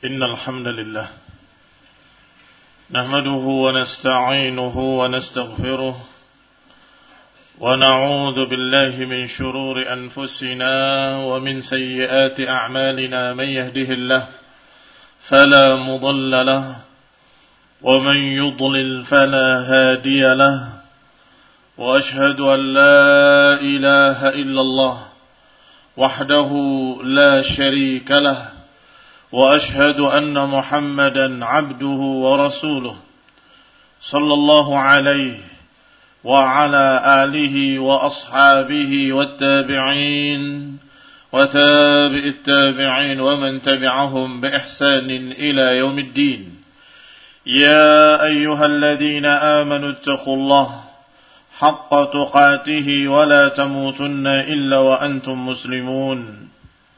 إن الحمد لله نحمده ونستعينه ونستغفره ونعوذ بالله من شرور أنفسنا ومن سيئات أعمالنا من يهده الله فلا مضل له ومن يضلل فلا هادي له وأشهد أن لا إله إلا الله وحده لا شريك له وأشهد أن محمدا عبده ورسوله صلى الله عليه وعلى آله وأصحابه والتابعين وتابع التابعين ومن تبعهم بإحسان إلى يوم الدين يا أيها الذين آمنوا اتقوا الله حق تقاته ولا تموتن إلا وأنتم مسلمون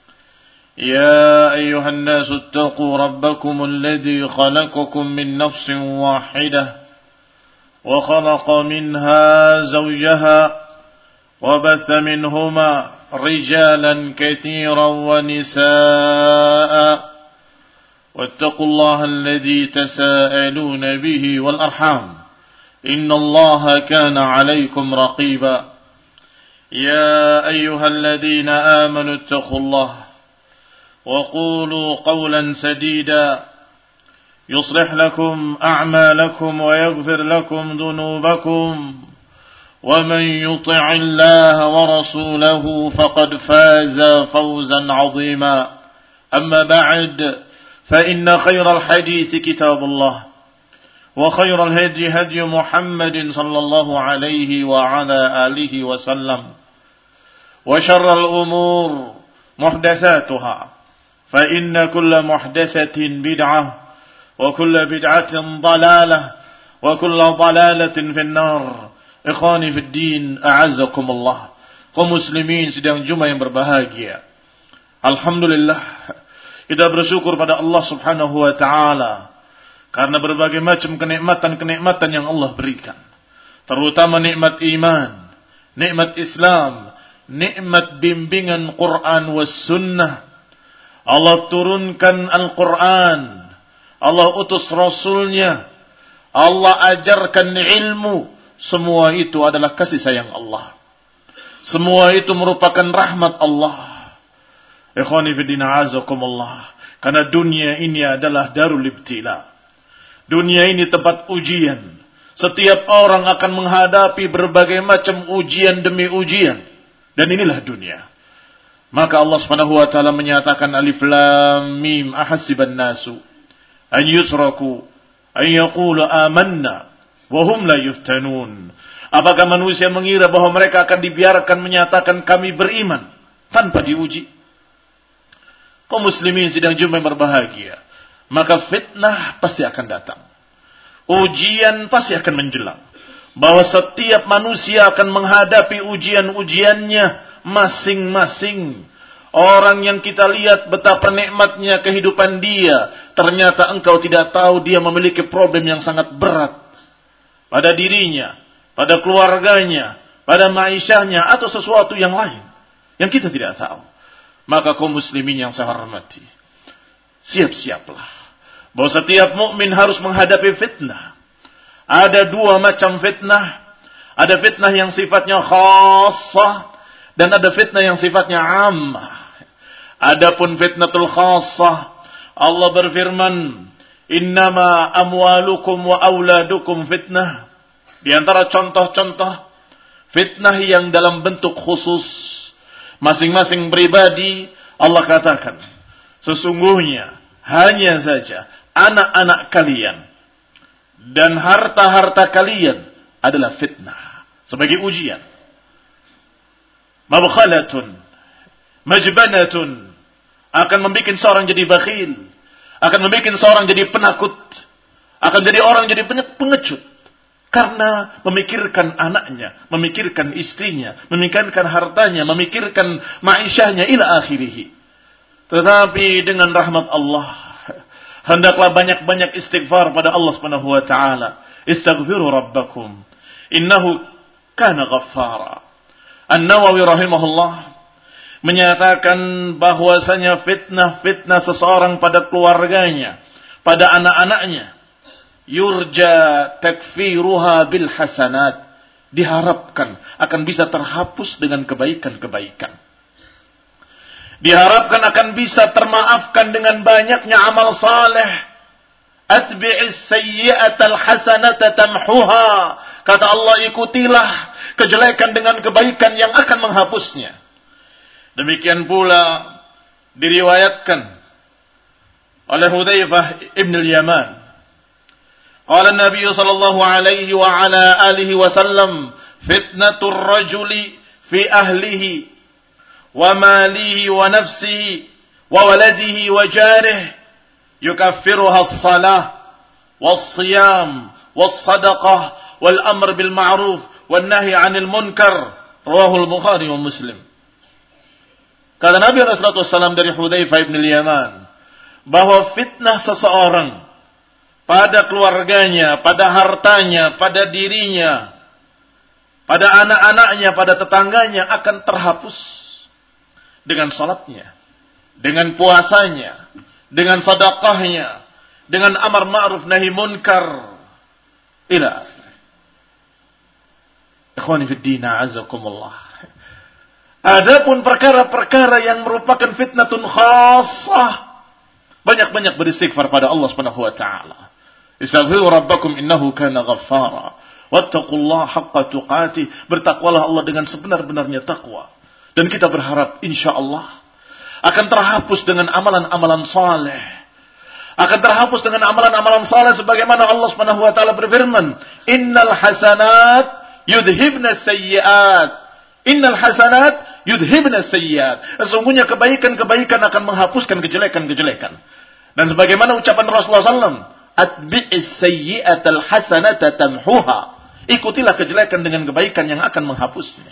يا أيها الناس اتقوا ربكم الذي خلقكم من نفس واحدة وخلق منها زوجها وبث منهما رجالا كثيرا ونساء واتقوا الله الذي تساءلون به والأرحام إن الله كان عليكم رقيبا يا أيها الذين آمنوا اتقوا الله وقولوا قولا سديدا يصلح لكم أعمالكم ويغفر لكم ذنوبكم ومن يطع الله ورسوله فقد فاز فوزا عظيما أما بعد فإن خير الحديث كتاب الله وخير الهدي هدي محمد صلى الله عليه وعلى آله وسلم وشر الأمور محدثاتها فإن كل محدثة بدعة وكل بدعة ضلالة وكل ضلالة في النار. Ikhwani fi din, a'azzakumullah. Kaum muslimin sedang Jumat yang berbahagia. Alhamdulillah, kita bersyukur pada Allah Subhanahu wa taala karena berbagai macam kenikmatan-kenikmatan yang Allah berikan. Terutama nikmat iman, nikmat Islam, nikmat bimbingan Quran was sunnah. Allah turunkan Al-Quran, Allah utus Rasulnya, Allah ajarkan ilmu. Semua itu adalah kasih sayang Allah. Semua itu merupakan rahmat Allah. Ikhwani fi din, a'azakumullah. Karena dunia ini adalah darul ibtila. Dunia ini tempat ujian. Setiap orang akan menghadapi berbagai macam ujian demi ujian. Dan inilah dunia. Maka Allah Subhanahu wa taala menyatakan alif lam mim ahasiban nasu an yusraku an yaqulu amanna wa hum la yuftanun. Apakah manusia mengira bahwa mereka akan dibiarkan menyatakan kami beriman tanpa diuji? Kaum muslimin sidang Jumat berbahagia. Maka fitnah pasti akan datang. Ujian pasti akan menjelang. Bahwa setiap manusia akan menghadapi ujian-ujiannya masing-masing. Orang yang kita lihat betapa nikmatnya kehidupan dia, ternyata engkau tidak tahu dia memiliki problem yang sangat berat pada dirinya, pada keluarganya, pada maishahnya, atau sesuatu yang lain yang kita tidak tahu. Maka kaum muslimin yang saya hormati, siap-siaplah bahwa setiap mukmin harus menghadapi fitnah. Ada dua macam fitnah. Ada fitnah yang sifatnya khassah dan ada fitnah yang sifatnya ammah. Adapun fitnatul khassah, Allah berfirman, "Innama amwalukum wa auladukum fitnah." Di antara contoh-contoh fitnah yang dalam bentuk khusus, masing-masing pribadi, Allah katakan, sesungguhnya hanya saja anak-anak kalian dan harta-harta kalian adalah fitnah sebagai ujian. Mabkhalatun, majbanatun, akan membuat seorang jadi bakhil, akan membuat seorang jadi penakut, akan jadi orang jadi pengecut. Karena memikirkan anaknya, memikirkan istrinya, memikirkan hartanya, memikirkan maishahnya ila akhirih. Tetapi dengan rahmat Allah, hendaklah banyak-banyak istighfar pada Allah Subhanahu wa taala. Istaghfiru rabbakum innahu kana ghaffara. An-Nawawi rahimahullah menyatakan bahwasanya fitnah-fitnah seseorang pada keluarganya, pada anak-anaknya, yurja takfiruha bil hasanat, diharapkan akan bisa terhapus dengan kebaikan-kebaikan. Diharapkan akan bisa termaafkan dengan banyaknya amal saleh. Atbi'is sayyi'atal hasanata tamhuha. Kata Allah, ikutilah kejelekan dengan kebaikan yang akan menghapusnya. Demikian pula diriwayatkan oleh Hudzaifah ibn al-Yaman. Qala Nabi sallallahu alaihi wa ala alihi wasallam, fitnatur rajuli fi ahlihi wa malihi wa nafsihi wa waladihi wa jarihi yukaffiruha as-salah was-siyam was-sadaqah wal-amr bil ma'ruf wan-nahy 'anil munkar. Rawahul Bukhari wa Muslim. Kata Nabi sallallahu alaihi wasallam dari Hudzaifah bin al-Yaman bahwa fitnah seseorang pada keluarganya, pada hartanya, pada dirinya, pada anak-anaknya, pada tetangganya akan terhapus dengan salatnya, dengan puasanya, dengan sedekahnya, dengan amar ma'ruf nahi munkar. Ila ikhwani fid din, a'azakumullah. Adapun perkara-perkara yang merupakan fitnatun khassah, banyak-banyak beristighfar pada Allah Subhanahu wa taala. Istaghfiru rabbakum innahu kana ghaffara. Wattaqullaha haqqa tuqatih. Bertakwalah Allah dengan sebenar-benarnya takwa. Dan kita berharap insyaallah akan terhapus dengan amalan-amalan saleh. Akan terhapus dengan amalan-amalan saleh sebagaimana Allah Subhanahu wa taala berfirman, "Innal hasanat yudhibna sayyi'at." Innal hasanat yudhibna sayyi'at. Sesungguhnya kebaikan-kebaikan akan menghapuskan kejelekan-kejelekan. Dan sebagaimana ucapan Rasulullah SAW, "Atbi'is sayyi'atal hasanata tamhuha." Ikutilah kejelekan dengan kebaikan yang akan menghapusnya.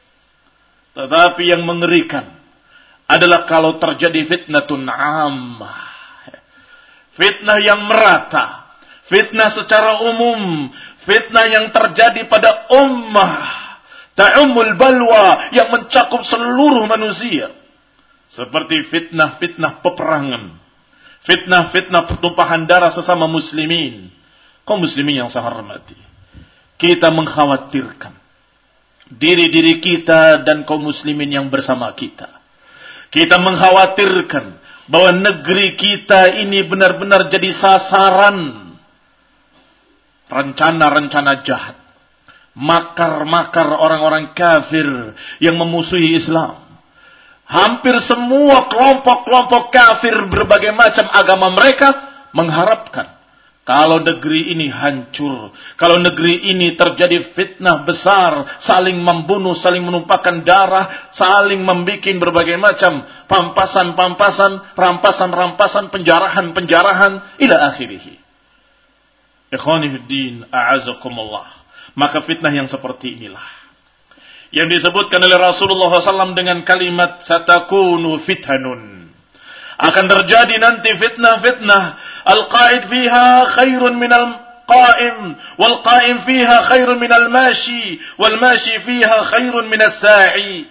Tetapi yang mengerikan adalah kalau terjadi fitnatun ammah. Fitnah yang merata. Fitnah secara umum. Fitnah yang terjadi pada ummah. Ta'ummul balwa, yang mencakup seluruh manusia. Seperti fitnah-fitnah peperangan. Fitnah-fitnah pertumpahan darah sesama muslimin. Kaum muslimin yang saya hormati, kita mengkhawatirkan diri-diri kita dan kaum muslimin yang bersama kita. Kita mengkhawatirkan bahwa negeri kita ini benar-benar jadi sasaran rencana-rencana jahat, makar-makar orang-orang kafir yang memusuhi Islam. Hampir semua kelompok-kelompok kafir berbagai macam agama mereka mengharapkan kalau negeri ini hancur, kalau negeri ini terjadi fitnah besar, saling membunuh, saling menumpahkan darah, saling membuat berbagai macam pampasan-pampasan, rampasan-rampasan, penjarahan-penjarahan, ila akhirih. Ikhwani fid din, a'azakumullah. Maka fitnah yang seperti inilah yang disebutkan oleh Rasulullah SAW dengan kalimat satakunu fithanun. Akan terjadi nanti fitnah-fitnah. Al-qa'id fiha khairun minal qa'im. Wal-qa'im fiha khairun minal mashi. Wal-mashi fiha khairun minas sa'i.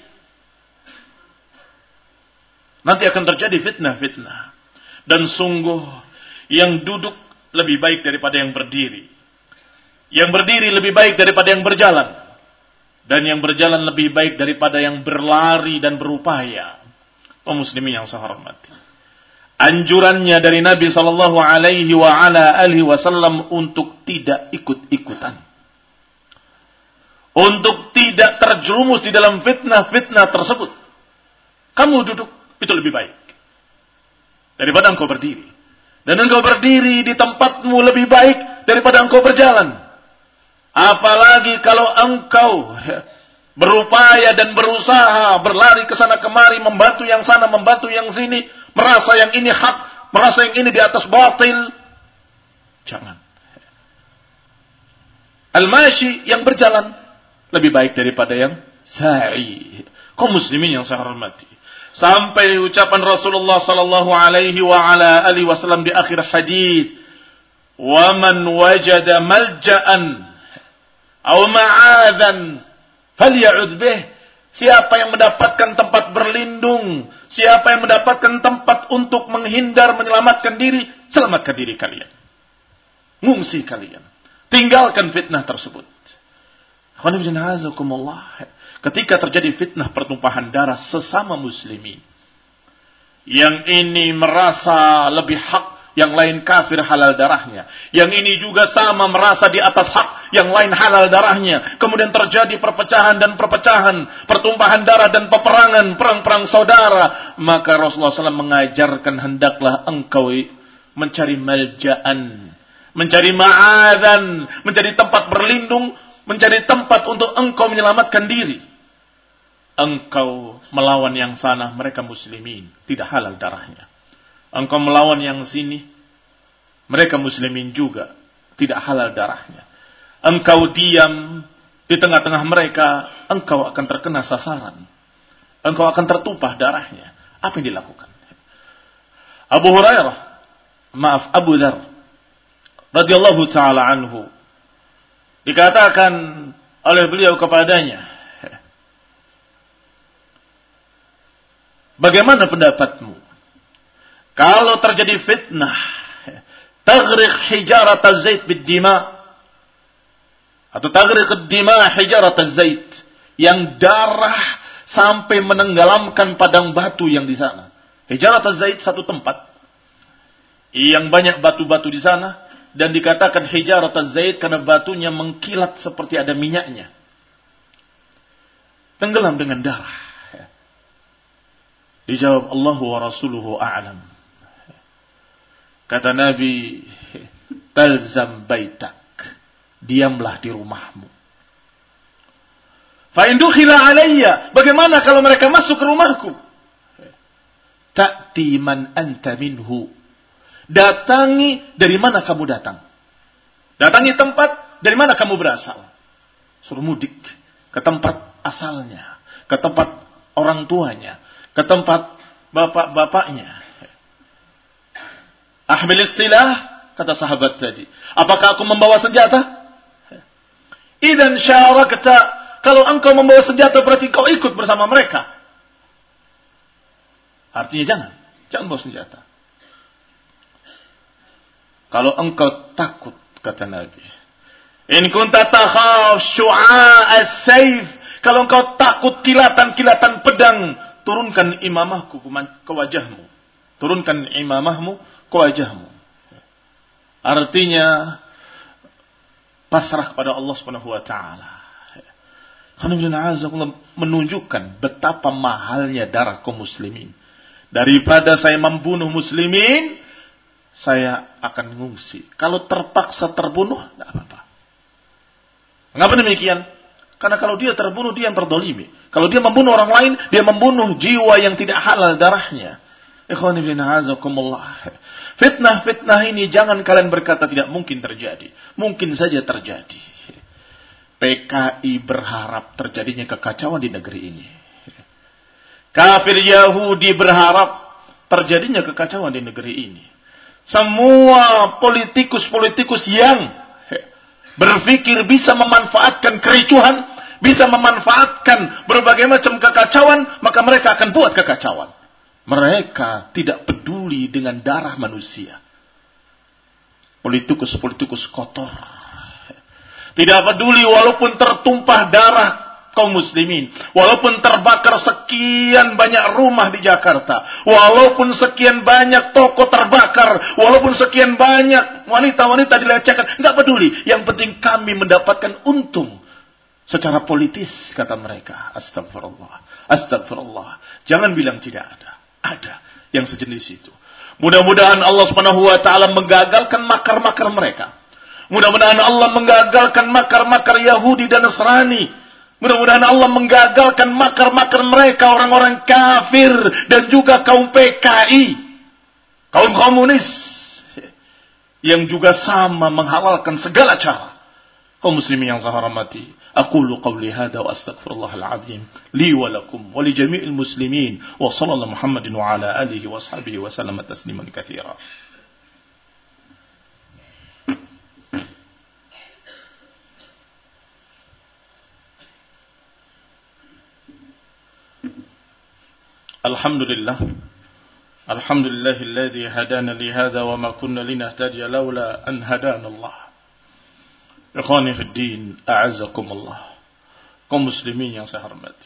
Nanti akan terjadi fitnah-fitnah. Dan sungguh yang duduk lebih baik daripada yang berdiri. Yang berdiri lebih baik daripada yang berjalan. Dan yang berjalan lebih baik daripada yang berlari dan berupaya. Kaum muslimin yang saya hormati, anjurannya dari Nabi sallallahu alaihi wa ala alihi wasallam untuk tidak ikut-ikutan. Untuk tidak terjerumus di dalam fitnah-fitnah tersebut. Kamu duduk itu lebih baik daripada engkau berdiri. Dan engkau berdiri di tempatmu lebih baik daripada engkau berjalan. Apalagi kalau engkau berupaya dan berusaha berlari ke sana kemari, membantu yang sana, membantu yang sini, merasa yang ini hak, merasa yang ini di atas batil. Jangan. Al-mashi, yang berjalan, lebih baik daripada yang sa'i. Kaum muslimin yang saya hormati, sampai ucapan Rasulullah sallallahu alaihi wa ala alihi wasallam di akhir hadis, "Wa man wajada malja'an aw ma'adan falya'ud bih." Siapa yang mendapatkan tempat berlindung, siapa yang mendapatkan tempat untuk menghindar, menyelamatkan diri, selamatkan diri kalian. Ngungsi kalian. Tinggalkan fitnah tersebut. Ketika terjadi fitnah pertumpahan darah sesama muslimin, yang ini merasa lebih hak, yang lain kafir halal darahnya. Yang ini juga sama merasa di atas hak, yang lain halal darahnya. Kemudian terjadi perpecahan dan perpecahan, pertumpahan darah dan peperangan, perang-perang saudara. Maka Rasulullah SAW mengajarkan, hendaklah engkau mencari malja'an, mencari ma'adan, mencari tempat berlindung, mencari tempat untuk engkau menyelamatkan diri. Engkau melawan yang sana, mereka muslimin, tidak halal darahnya. Engkau melawan yang sini, mereka muslimin juga, tidak halal darahnya. Engkau diam di tengah-tengah mereka, engkau akan terkena sasaran. Engkau akan tertumpah darahnya. Apa yang dilakukan? Abu Dzar radhiyallahu taala anhu, dikatakan oleh beliau kepadanya, bagaimana pendapatmu kalau terjadi fitnah, taghriq hijarat az-zait bid-dima, atau taghriq ad-dima hijarat az-zait, yang darah sampai menenggelamkan padang batu yang di sana. Hijarat az-zait satu tempat yang banyak batu-batu di sana, dan dikatakan hijarat az-zait karena batunya mengkilat seperti ada minyaknya. Tenggelam dengan darah. Dijawab, Allahu wa rasuluhu a'lam. Kata Nabi, talzam baitak, diamlah di rumahmu. Fa in dukhila alayya, bagaimana kalau mereka masuk ke rumahku? Ta'ti man anta minhu, datangi dari mana kamu datang. Datangi tempat dari mana kamu berasal. Suruh mudik ke tempat asalnya, ke tempat orang tuanya, ke tempat bapak-bapaknya. Ahmilis silah, kata sahabat tadi. Apakah aku membawa senjata? Idan syarakta, kalau engkau membawa senjata berarti kau ikut bersama mereka. Artinya jangan bawa senjata. Kalau engkau takut, kata Nabi, in kunta takhaf syu'a as-sayf, kalau engkau takut kilatan-kilatan pedang, turunkan imamahku ke wajahmu. Turunkan imamahmu ke wajahmu. Artinya pasrah kepada Allah Subhanahu wa taala. Menunjukkan betapa mahalnya darah kaum muslimin. Daripada saya membunuh muslimin, saya akan mengungsi. Kalau terpaksa terbunuh, tidak apa-apa. Mengapa demikian? Karena kalau dia terbunuh, dia yang terdolimi. Kalau dia membunuh orang lain, dia membunuh jiwa yang tidak halal darahnya. Ikhwani fillah, azakumullah. Fitnah ini jangan kalian berkata tidak mungkin terjadi. Mungkin saja terjadi. PKI berharap terjadinya kekacauan di negeri ini. Kafir Yahudi berharap terjadinya kekacauan di negeri ini. Semua politikus-politikus yang berpikir bisa memanfaatkan kericuhan, bisa memanfaatkan berbagai macam kekacauan, maka mereka akan buat kekacauan. Mereka tidak peduli dengan darah manusia. Politikus-politikus kotor. Tidak peduli walaupun tertumpah darah kaum muslimin. Walaupun terbakar sekian banyak rumah di Jakarta. Walaupun sekian banyak toko terbakar. Walaupun sekian banyak wanita-wanita dilecehkan. Tidak peduli. Yang penting kami mendapatkan untung. Secara politis, kata mereka. Astagfirullah. Astagfirullah. Jangan bilang tidak ada. Ada yang sejenis itu. Mudah-mudahan Allah Subhanahu wa taala menggagalkan makar-makar mereka. Mudah-mudahan Allah menggagalkan makar-makar Yahudi dan Nasrani. Mudah-mudahan Allah menggagalkan makar-makar mereka, orang-orang kafir dan juga kaum PKI, kaum komunis yang juga sama menghalalkan segala cara. Kaum muslimin yang saya hormati, أقول قولي هذا وأستغفر الله العظيم لي ولكم ولجميع المسلمين وصلى الله محمد وعلى آله وأصحابه وسلم تسليما كثيرا. Alhamdulillah. Alhamdulillahilladzi hadana li hadza wa ma kunna linahtadiya laula an hadana Allah. Ikhwani fid din, a'azzakumullah. Kaum muslimin yang saya hormati.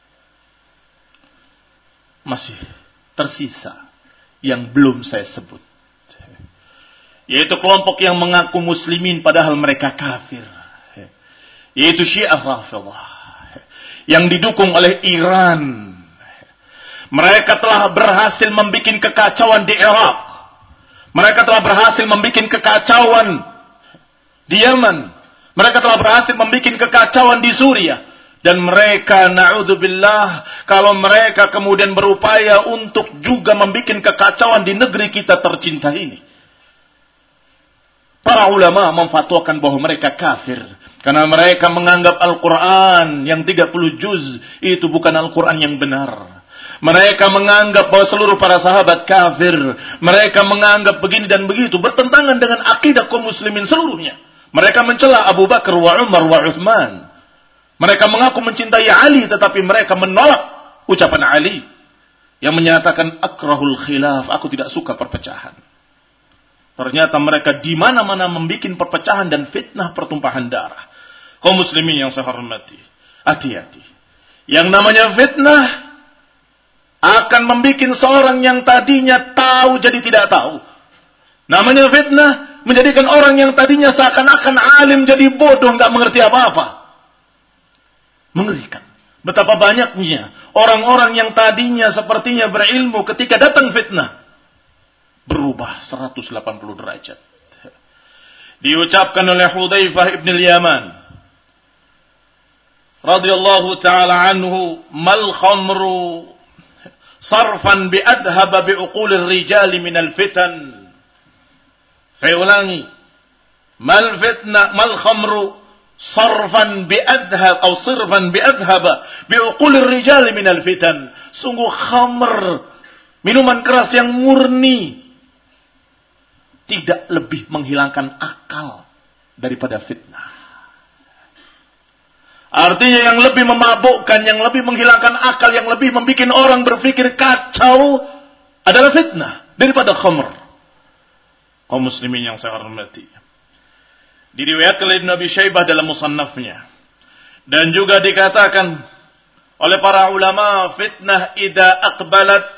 Masih tersisa yang belum saya sebut. Yaitu kelompok yang mengaku muslimin padahal mereka kafir. Yaitu Syiah Rafidhah. Yang didukung oleh Iran. Mereka telah berhasil membuat kekacauan di Irak. Mereka telah berhasil membuat kekacauan di Yaman. Mereka telah berhasil membuat kekacauan di Suriah. Dan mereka, na'udzubillah, kalau mereka kemudian berupaya untuk juga membuat kekacauan di negeri kita tercinta ini. Para ulama memfatwakan bahwa mereka kafir. Karena mereka menganggap Al-Quran yang 30 juz itu bukan Al-Quran yang benar. Mereka menganggap bahwa seluruh para sahabat kafir. Mereka menganggap begini dan begitu. Bertentangan dengan akidah kaum muslimin seluruhnya. Mereka mencela Abu Bakar wa Umar wa Uthman. Mereka mengaku mencintai Ali. Tetapi mereka menolak ucapan Ali. Yang menyatakan akrahul khilaf. Aku tidak suka perpecahan. Ternyata mereka di mana-mana membuat perpecahan dan fitnah pertumpahan darah. Kaum muslimin yang saya hormati. Hati-hati. Yang namanya fitnah akan membuat seorang yang tadinya tahu jadi tidak tahu. Namanya fitnah menjadikan orang yang tadinya seakan-akan alim jadi bodoh, nggak mengerti apa-apa. Mengerikan. Betapa banyaknya orang-orang yang tadinya sepertinya berilmu ketika datang fitnah berubah 180 derajat. Diucapkan oleh Hudzaifah ibn al-Yaman radhiyallahu ta'ala anhu, mal khamru sarfan bi adhaba bi uqulir rijali minal fitan. Saya ulangi. Mal khamru sarfan bi adhab atau sirfan bi adhaba bi uqulir rijali minal fitan. Sungguh khamr, minuman keras yang murni, tidak lebih menghilangkan akal daripada fitnah. Artinya yang lebih memabukkan, yang lebih menghilangkan akal, yang lebih membuat orang berpikir kacau adalah fitnah daripada khamr. Kaum muslimin yang saya hormati. Diriwayatkan oleh Ibnu Abi Syaibah dalam musannafnya. Dan juga dikatakan oleh para ulama, fitnah idza aqbalat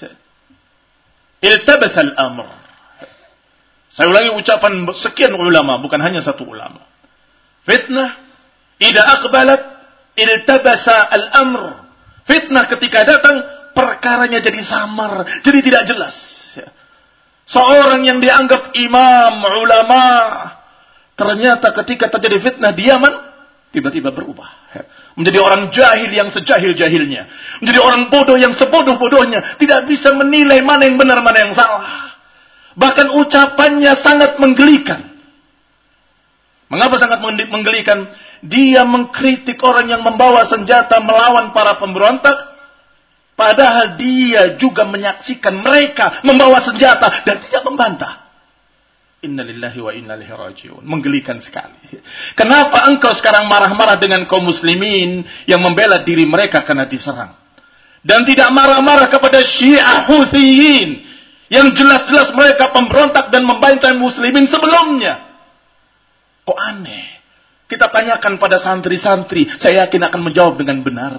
iltabasa al-amr. Saya ulangi ucapan sekian ulama, bukan hanya satu ulama. Fitnah idza aqbalat iltabasa al-amr. Fitnah ketika datang, perkaranya jadi samar, jadi tidak jelas. Seorang yang dianggap imam, ulama, ternyata ketika terjadi fitnah di Yaman, tiba-tiba berubah. Menjadi orang jahil yang sejahil-jahilnya. Menjadi orang bodoh yang sebodoh-bodohnya. Tidak bisa menilai mana yang benar, mana yang salah. Bahkan ucapannya sangat menggelikan. Mengapa sangat menggelikan? Dia mengkritik orang yang membawa senjata melawan para pemberontak. Padahal dia juga menyaksikan mereka membawa senjata dan tidak membantah. Innalillahi wa inna ilaihi raji'un. Menggelikan sekali. Kenapa engkau sekarang marah-marah dengan kaum muslimin yang membela diri mereka karena diserang? Dan tidak marah-marah kepada Syiah Huthiyin yang jelas-jelas mereka pemberontak dan membantai muslimin sebelumnya. Kok aneh? Kita tanyakan pada santri-santri, saya yakin akan menjawab dengan benar.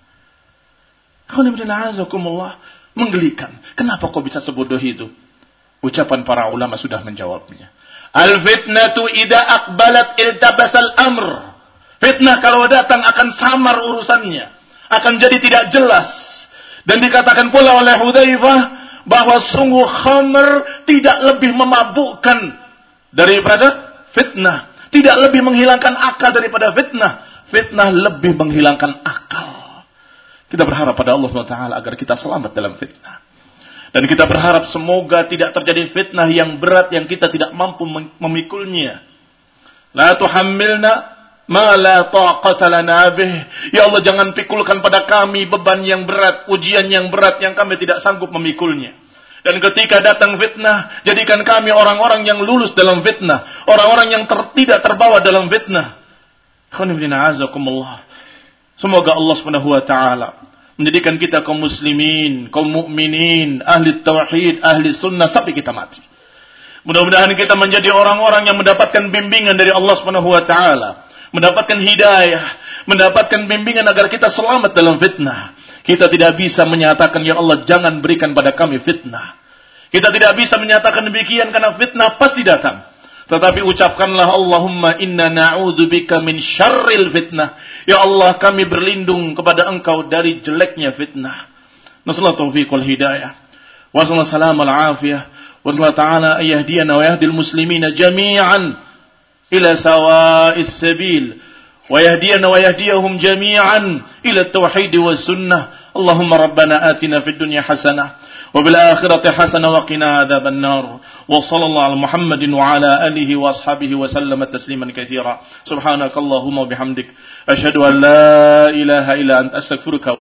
Menggelikan. Kenapa kok bisa sebodoh itu? Ucapan para ulama sudah menjawabnya. Al-fitnatu idza aqbalat iltabasal amr. Fitnah kalau datang akan samar urusannya, akan jadi tidak jelas. Dan dikatakan pula oleh Hudzaifah bahwa sungguh khamr tidak lebih memabukkan daripada fitnah, tidak lebih menghilangkan akal daripada fitnah. Fitnah lebih menghilangkan akal. Kita berharap pada Allah SWT agar kita selamat dalam fitnah. Dan kita berharap semoga tidak terjadi fitnah yang berat yang kita tidak mampu memikulnya. La tuhammilna ma la taqata lana bih. Ya Allah, jangan pikulkan pada kami beban yang berat, ujian yang berat yang kami tidak sanggup memikulnya. Dan ketika datang fitnah, jadikan kami orang-orang yang lulus dalam fitnah, orang-orang yang tidak terbawa dalam fitnah. Semoga Allah Subhanahu wa taala menjadikan kita kaum muslimin, kaum mukminin, ahli tauhid, ahli sunnah sampai kita mati. Mudah-mudahan kita menjadi orang-orang yang mendapatkan bimbingan dari Allah Subhanahu wa taala, mendapatkan hidayah, mendapatkan bimbingan agar kita selamat dalam fitnah. Kita tidak bisa menyatakan, ya Allah jangan berikan pada kami fitnah. Kita tidak bisa menyatakan demikian karena fitnah pasti datang. Tetapi ucapkanlah Allahumma inna na'udzubika min syarril fitnah. Ya Allah kami berlindung kepada Engkau dari jeleknya fitnah. Nasallahu taufiq wal hidayah. Wa sallallahu al-afiyah. Wa Allah ta'ala ayyahdiyana wa yahdil muslimina jami'an ila sawa'is sabil. Wa yahdiyana wa yahdiyahum jami'an ila at-tauhid was sunnah. Allahumma rabbana atina fid dunya hasanah. وبالآخرة حسنة وقنا عذاب النار وصلى الله على محمد وعلى آله وأصحابه وسلم تسليما كثيرا سبحانك اللهم وبحمدك أشهد أن لا إله إلا أنت أستغفرك